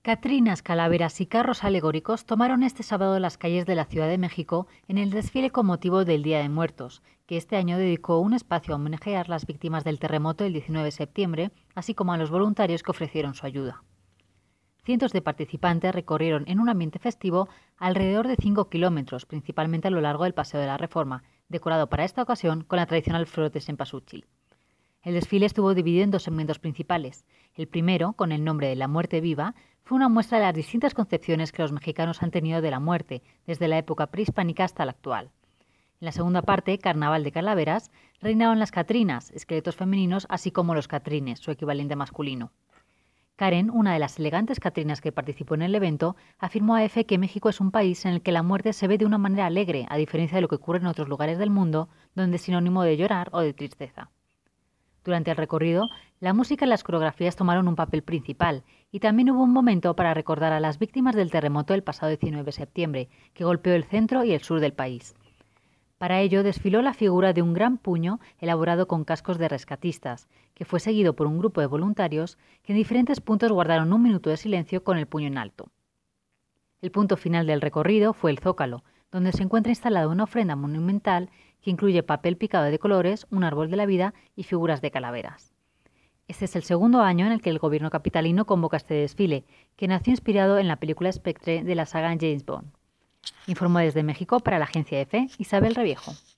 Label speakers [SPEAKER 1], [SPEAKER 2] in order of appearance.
[SPEAKER 1] Catrinas, calaveras y carros alegóricos tomaron este sábado las calles de la Ciudad de México en el desfile con motivo del Día de Muertos, que este año dedicó un espacio a homenajear las víctimas del terremoto del 19 de septiembre, así como a los voluntarios que ofrecieron su ayuda. Cientos de participantes recorrieron en un ambiente festivo alrededor de 5 kilómetros, principalmente a lo largo del Paseo de la Reforma, decorado para esta ocasión con la tradicional flor de cempasúchil. El desfile estuvo dividido en dos segmentos principales. El primero, con el nombre de La Muerte Viva, fue una muestra de las distintas concepciones que los mexicanos han tenido de la muerte, desde la época prehispánica hasta la actual. En la segunda parte, Carnaval de Calaveras, reinaron las catrinas, esqueletos femeninos, así como los catrines, su equivalente masculino. Karen, una de las elegantes catrinas que participó en el evento, afirmó a EFE que México es un país en el que la muerte se ve de una manera alegre, a diferencia de lo que ocurre en otros lugares del mundo, donde es sinónimo de llorar o de tristeza. Durante el recorrido, la música y las coreografías tomaron un papel principal y también hubo un momento para recordar a las víctimas del terremoto del pasado 19 de septiembre, que golpeó el centro y el sur del país. Para ello desfiló la figura de un gran puño elaborado con cascos de rescatistas, que fue seguido por un grupo de voluntarios que en diferentes puntos guardaron un minuto de silencio con el puño en alto. El punto final del recorrido fue el Zócalo, donde se encuentra instalada una ofrenda monumental que incluye papel picado de colores, un árbol de la vida y figuras de calaveras. Este es el segundo año en el que el gobierno capitalino convoca este desfile, que nació inspirado en la película Spectre de la saga James Bond. Informó desde México para la agencia EFE, Isabel Reviejo.